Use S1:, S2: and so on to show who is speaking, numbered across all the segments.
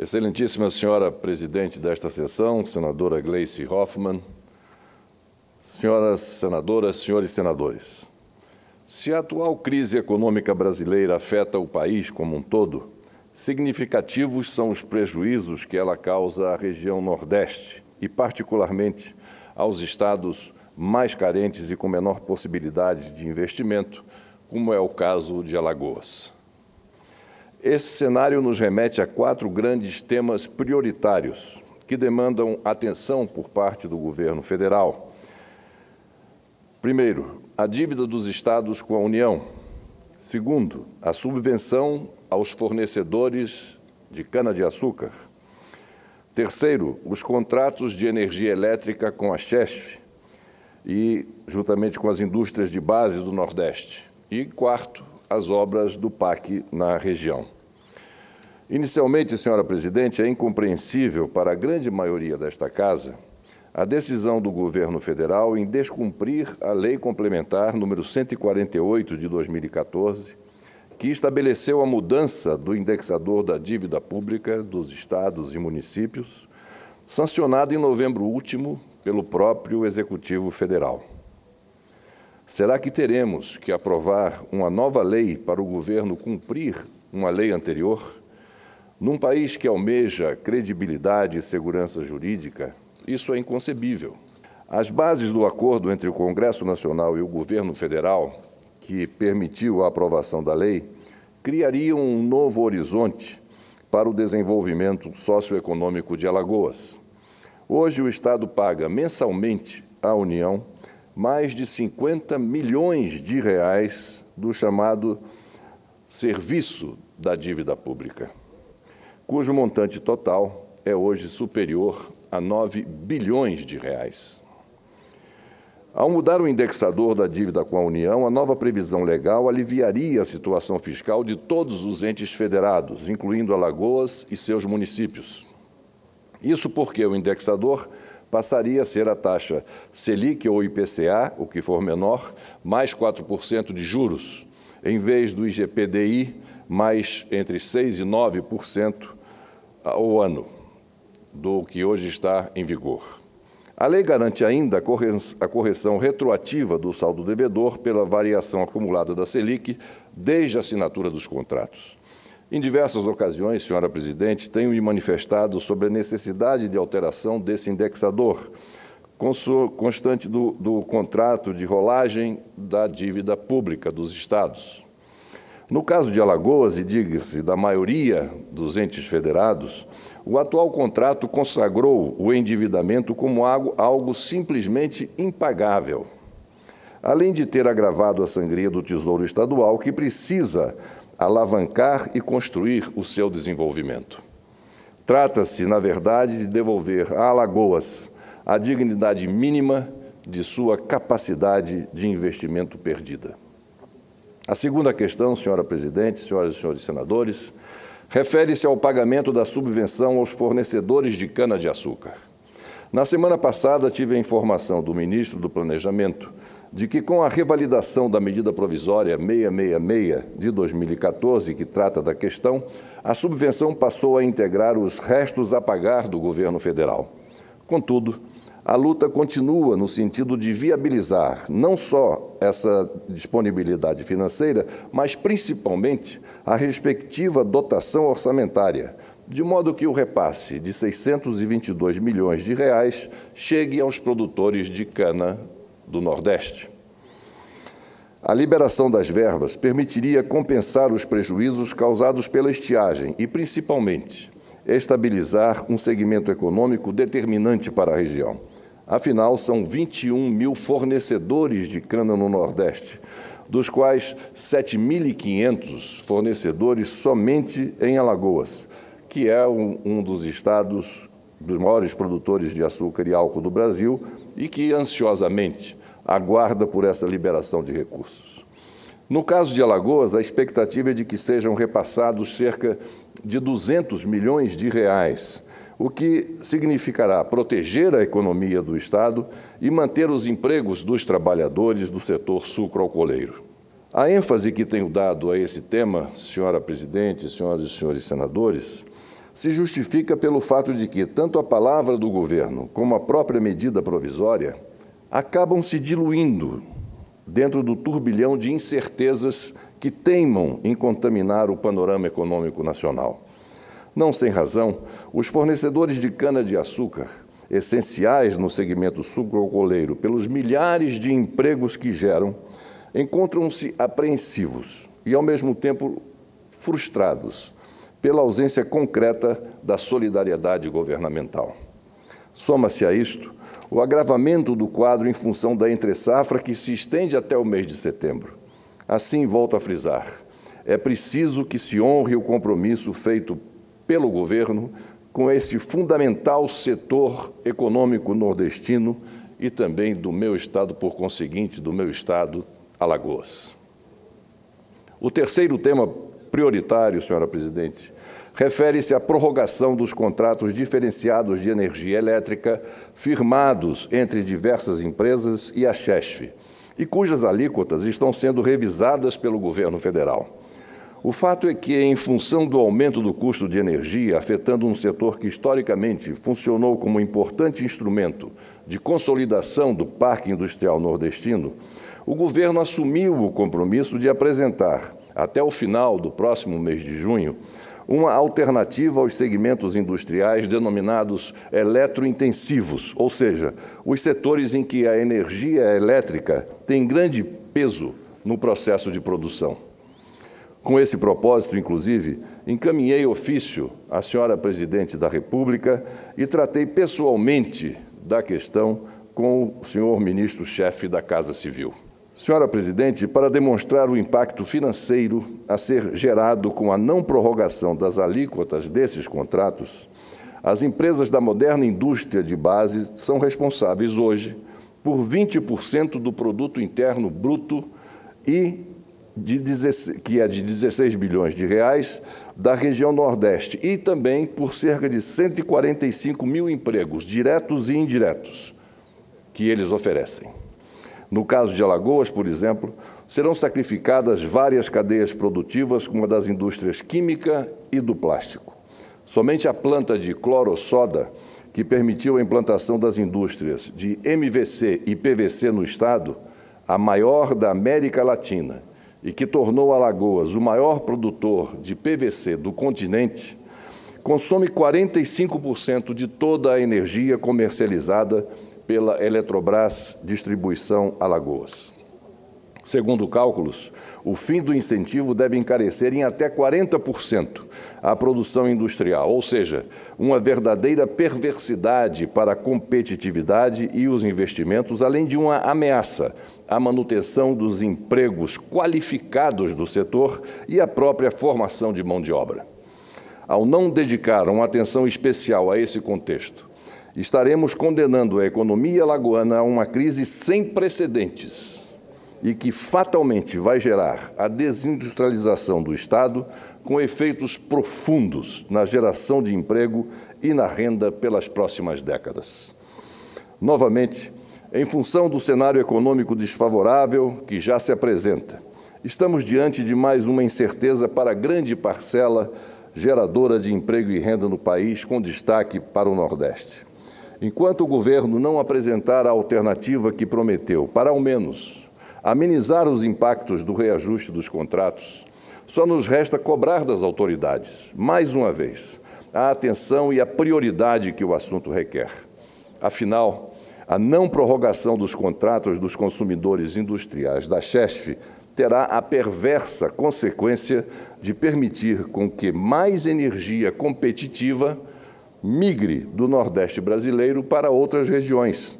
S1: Excelentíssima senhora presidente desta sessão, senadora Gleice Hoffmann, senhoras senadoras, senhores senadores, se a atual crise econômica brasileira afeta o país como um todo, significativos são os prejuízos que ela causa à região Nordeste e, particularmente, aos estados mais carentes e com menor possibilidade de investimento, como é o caso de Alagoas. Esse cenário nos remete a 4 grandes temas prioritários que demandam atenção por parte do governo federal. Primeiro, a dívida dos estados com a União. Segundo, a subvenção aos fornecedores de cana-de-açúcar. Terceiro, os contratos de energia elétrica com a Chesf e, juntamente com as indústrias de base do Nordeste. E, quarto, as obras do PAC na região. Inicialmente, senhora presidente, é incompreensível para a grande maioria desta Casa a decisão do governo federal em descumprir a Lei Complementar número 148 de 2014, que estabeleceu a mudança do indexador da dívida pública dos estados e municípios, sancionada em novembro último pelo próprio Executivo Federal. Será que teremos que aprovar uma nova lei para o governo cumprir uma lei anterior? Num país que almeja credibilidade e segurança jurídica, isso é inconcebível. As bases do acordo entre o Congresso Nacional e o governo federal, que permitiu a aprovação da lei, criariam um novo horizonte para o desenvolvimento socioeconômico de Alagoas. Hoje, o Estado paga mensalmente à União mais de 50 milhões de reais do chamado serviço da dívida pública, cujo montante total é hoje superior a 9 bilhões de reais. Ao mudar o indexador da dívida com a União, a nova previsão legal aliviaria a situação fiscal de todos os entes federados, incluindo Alagoas e seus municípios. Isso porque o indexador passaria a ser a taxa Selic ou IPCA, o que for menor, mais 4% de juros, em vez do IGPDI, mais entre 6% e 9% ao ano, do que hoje está em vigor. A lei garante ainda a correção retroativa do saldo devedor pela variação acumulada da Selic desde a assinatura dos contratos. Em diversas ocasiões, senhora presidente, tenho me manifestado sobre a necessidade de alteração desse indexador, constante do contrato de rolagem da dívida pública dos estados. No caso de Alagoas, e diga-se da maioria dos entes federados, o atual contrato consagrou o endividamento como algo simplesmente impagável, além de ter agravado a sangria do Tesouro Estadual, que precisa alavancar e construir o seu desenvolvimento. Trata-se, na verdade, de devolver a Alagoas a dignidade mínima de sua capacidade de investimento perdida. A segunda questão, senhora presidente, senhoras e senhores senadores, refere-se ao pagamento da subvenção aos fornecedores de cana-de-açúcar. Na semana passada, tive a informação do ministro do Planejamento de que, com a revalidação da medida provisória 666 de 2014, que trata da questão, a subvenção passou a integrar os restos a pagar do governo federal. Contudo, a luta continua no sentido de viabilizar não só essa disponibilidade financeira, mas principalmente a respectiva dotação orçamentária, de modo que o repasse de 622 milhões de reais chegue aos produtores de cana do Nordeste. A liberação das verbas permitiria compensar os prejuízos causados pela estiagem e, principalmente, estabilizar um segmento econômico determinante para a região. Afinal, são 21 mil fornecedores de cana no Nordeste, dos quais 7.500 fornecedores somente em Alagoas, que é um dos estados dos maiores produtores de açúcar e álcool do Brasil e que, ansiosamente, aguarda por essa liberação de recursos. No caso de Alagoas, a expectativa é de que sejam repassados cerca de 200 milhões de reais, o que significará proteger a economia do Estado e manter os empregos dos trabalhadores do setor sucroalcooleiro. A ênfase que tenho dado a esse tema, senhora presidente, senhoras e senhores senadores, se justifica pelo fato de que tanto a palavra do governo como a própria medida provisória acabam se diluindo dentro do turbilhão de incertezas que teimam em contaminar o panorama econômico nacional. Não sem razão, os fornecedores de cana-de-açúcar, essenciais no segmento sucroalcooleiro pelos milhares de empregos que geram, encontram-se apreensivos e, ao mesmo tempo, frustrados pela ausência concreta da solidariedade governamental. Soma-se a isto o agravamento do quadro em função da entre-safra que se estende até o mês de setembro. Assim, volto a frisar, é preciso que se honre o compromisso feito pelo governo com esse fundamental setor econômico nordestino e também do meu estado, por conseguinte, do meu estado, Alagoas. O terceiro tema prioritário, senhora presidente, refere-se à prorrogação dos contratos diferenciados de energia elétrica firmados entre diversas empresas e a Chesf, e cujas alíquotas estão sendo revisadas pelo governo federal. O fato é que, em função do aumento do custo de energia, afetando um setor que historicamente funcionou como importante instrumento de consolidação do parque industrial nordestino, o governo assumiu o compromisso de apresentar, até o final do próximo mês de junho, uma alternativa aos segmentos industriais denominados eletrointensivos, ou seja, os setores em que a energia elétrica tem grande peso no processo de produção. Com esse propósito, inclusive, encaminhei ofício à senhora Presidente da República e tratei pessoalmente da questão com o senhor ministro-chefe da Casa Civil. Senhora Presidente, para demonstrar o impacto financeiro a ser gerado com a não prorrogação das alíquotas desses contratos, as empresas da moderna indústria de base são responsáveis hoje por 20% do produto interno bruto que é de 16 bilhões de reais da região Nordeste e também por cerca de 145 mil empregos, diretos e indiretos, que eles oferecem. No caso de Alagoas, por exemplo, serão sacrificadas várias cadeias produtivas, como a das indústrias química e do plástico. Somente a planta de cloro-soda, que permitiu a implantação das indústrias de MVC e PVC no estado, a maior da América Latina, e que tornou Alagoas o maior produtor de PVC do continente, consome 45% de toda a energia comercializada pela Eletrobras Distribuição Alagoas. Segundo cálculos, o fim do incentivo deve encarecer em até 40% a produção industrial, ou seja, uma verdadeira perversidade para a competitividade e os investimentos, além de uma ameaça à manutenção dos empregos qualificados do setor e à própria formação de mão de obra. Ao não dedicar uma atenção especial a esse contexto, estaremos condenando a economia alagoana a uma crise sem precedentes e que fatalmente vai gerar a desindustrialização do Estado, com efeitos profundos na geração de emprego e na renda pelas próximas décadas. Novamente, em função do cenário econômico desfavorável que já se apresenta, estamos diante de mais uma incerteza para grande parcela geradora de emprego e renda no país, com destaque para o Nordeste. Enquanto o governo não apresentar a alternativa que prometeu, para ao menos amenizar os impactos do reajuste dos contratos, só nos resta cobrar das autoridades, mais uma vez, a atenção e a prioridade que o assunto requer. Afinal, a não prorrogação dos contratos dos consumidores industriais da Chesf terá a perversa consequência de permitir com que mais energia competitiva migre do Nordeste brasileiro para outras regiões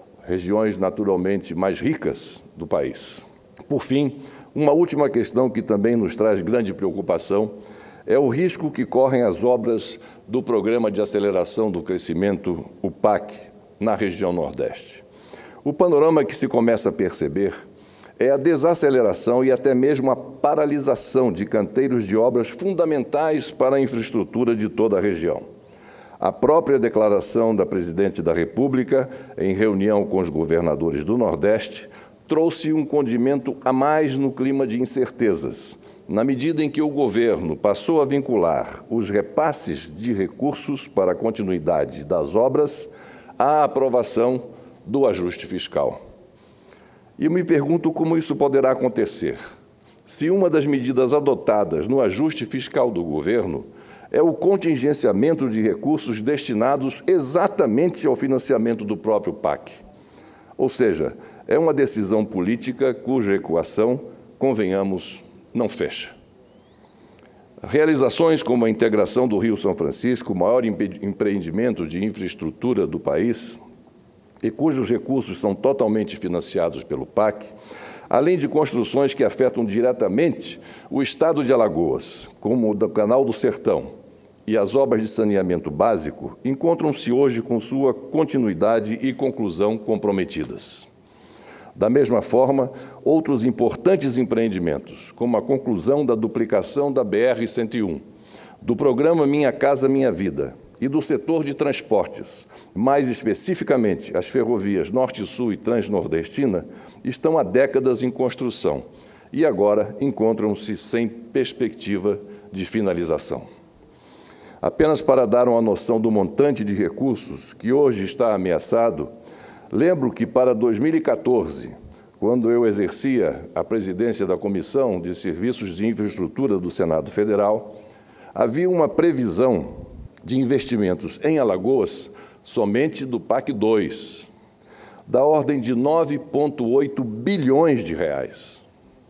S1: naturalmente mais ricas do país. Por fim, uma última questão que também nos traz grande preocupação é o risco que correm as obras do Programa de Aceleração do Crescimento, o PAC, na região Nordeste. O panorama que se começa a perceber é a desaceleração e até mesmo a paralisação de canteiros de obras fundamentais para a infraestrutura de toda a região. A própria declaração da Presidente da República, em reunião com os governadores do Nordeste, trouxe um condimento a mais no clima de incertezas, na medida em que o governo passou a vincular os repasses de recursos para a continuidade das obras à aprovação do ajuste fiscal. E me pergunto como isso poderá acontecer, se uma das medidas adotadas no ajuste fiscal do governo é o contingenciamento de recursos destinados exatamente ao financiamento do próprio PAC. Ou seja, é uma decisão política cuja equação, convenhamos, não fecha. Realizações como a integração do Rio São Francisco, o maior empreendimento de infraestrutura do país, e cujos recursos são totalmente financiados pelo PAC, além de construções que afetam diretamente o estado de Alagoas, como o do Canal do Sertão, e as obras de saneamento básico, encontram-se hoje com sua continuidade e conclusão comprometidas. Da mesma forma, outros importantes empreendimentos, como a conclusão da duplicação da BR-101, do programa Minha Casa Minha Vida e do setor de transportes, mais especificamente as ferrovias Norte-Sul e Transnordestina, estão há décadas em construção e agora encontram-se sem perspectiva de finalização. Apenas para dar uma noção do montante de recursos que hoje está ameaçado, lembro que para 2014, quando eu exercia a presidência da Comissão de Serviços de Infraestrutura do Senado Federal, havia uma previsão de investimentos em Alagoas somente do PAC 2, da ordem de 9,8 bilhões de reais.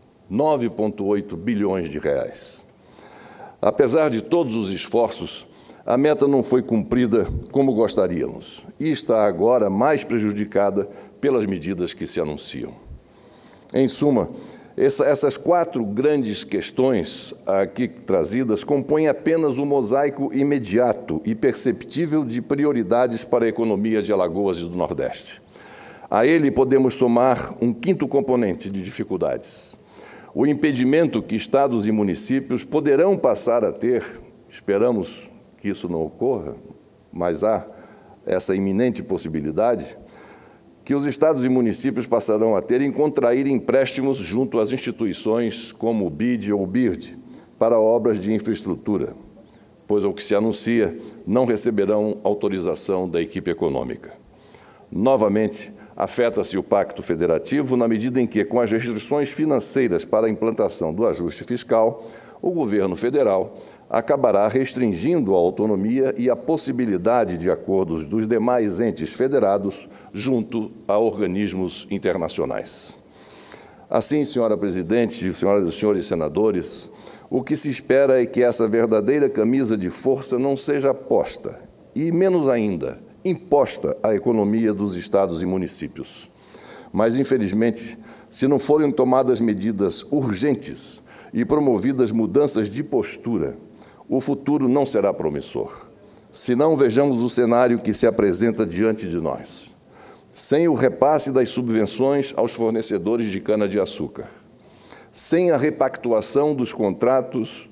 S1: 9,8 bilhões de reais. Apesar de todos os esforços, a meta não foi cumprida como gostaríamos e está agora mais prejudicada pelas medidas que se anunciam. Em suma, essas 4 grandes questões aqui trazidas compõem apenas um mosaico imediato e perceptível de prioridades para a economia de Alagoas e do Nordeste. A ele podemos somar um 5º componente de dificuldades: o impedimento que estados e municípios poderão passar a ter, esperamos que isso não ocorra, mas há essa iminente possibilidade, que os estados e municípios passarão a ter em contrair empréstimos junto às instituições como o BID ou o BIRD para obras de infraestrutura, pois, ao que se anuncia, não receberão autorização da equipe econômica. Novamente, afeta-se o Pacto Federativo na medida em que, com as restrições financeiras para a implantação do ajuste fiscal, o governo federal acabará restringindo a autonomia e a possibilidade de acordos dos demais entes federados junto a organismos internacionais. Assim, senhora presidente, senhoras e senhores senadores, o que se espera é que essa verdadeira camisa de força não seja posta, e menos ainda, imposta à economia dos estados e municípios. Mas, infelizmente, se não forem tomadas medidas urgentes e promovidas mudanças de postura, o futuro não será promissor. Se não, vejamos o cenário que se apresenta diante de nós. Sem o repasse das subvenções aos fornecedores de cana-de-açúcar, sem a repactuação dos contratos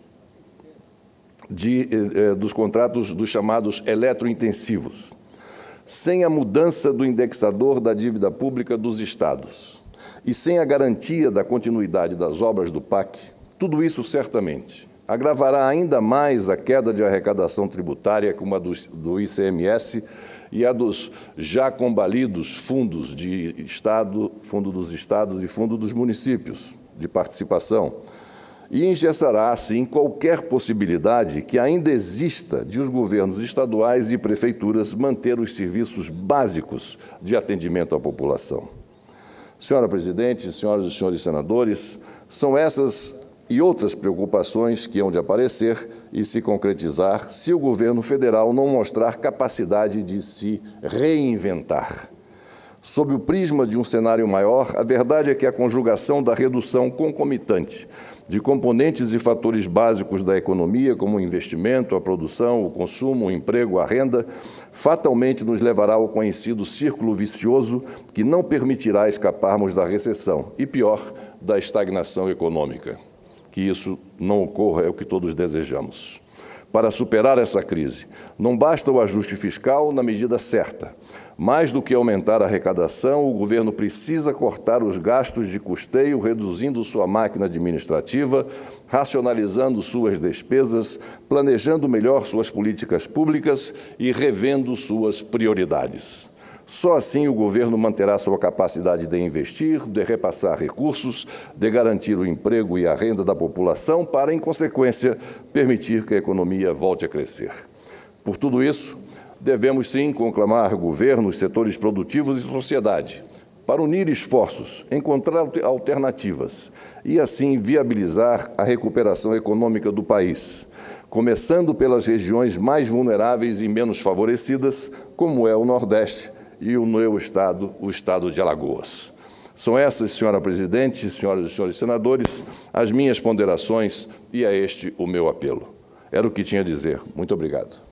S1: dos chamados eletrointensivos, sem a mudança do indexador da dívida pública dos estados e sem a garantia da continuidade das obras do PAC, tudo isso certamente agravará ainda mais a queda de arrecadação tributária, como a do ICMS e a dos já combalidos fundos de Estado, Fundo dos Estados e Fundo dos Municípios de participação, e engessará, assim, qualquer possibilidade que ainda exista de os governos estaduais e prefeituras manter os serviços básicos de atendimento à população. Senhora presidente, senhoras e senhores senadores, são essas e outras preocupações que hão de aparecer e se concretizar se o governo federal não mostrar capacidade de se reinventar. Sob o prisma de um cenário maior, a verdade é que a conjugação da redução concomitante de componentes e fatores básicos da economia, como o investimento, a produção, o consumo, o emprego, a renda, fatalmente nos levará ao conhecido círculo vicioso que não permitirá escaparmos da recessão e, pior, da estagnação econômica. Que isso não ocorra é o que todos desejamos. para superar essa crise. Não basta o ajuste fiscal na medida certa. Mais do que aumentar a arrecadação, o governo precisa cortar os gastos de custeio, reduzindo sua máquina administrativa, racionalizando suas despesas, planejando melhor suas políticas públicas e revendo suas prioridades. Só assim o governo manterá sua capacidade de investir, de repassar recursos, de garantir o emprego e a renda da população para, em consequência, permitir que a economia volte a crescer. Por tudo isso, devemos sim conclamar governos, setores produtivos e sociedade para unir esforços, encontrar alternativas e, assim, viabilizar a recuperação econômica do país, começando pelas regiões mais vulneráveis e menos favorecidas, como é o Nordeste, e o meu estado, o estado de Alagoas. São essas, senhora presidente, senhoras e senhores senadores, as minhas ponderações e é este o meu apelo. Era o que tinha a dizer. Muito obrigado.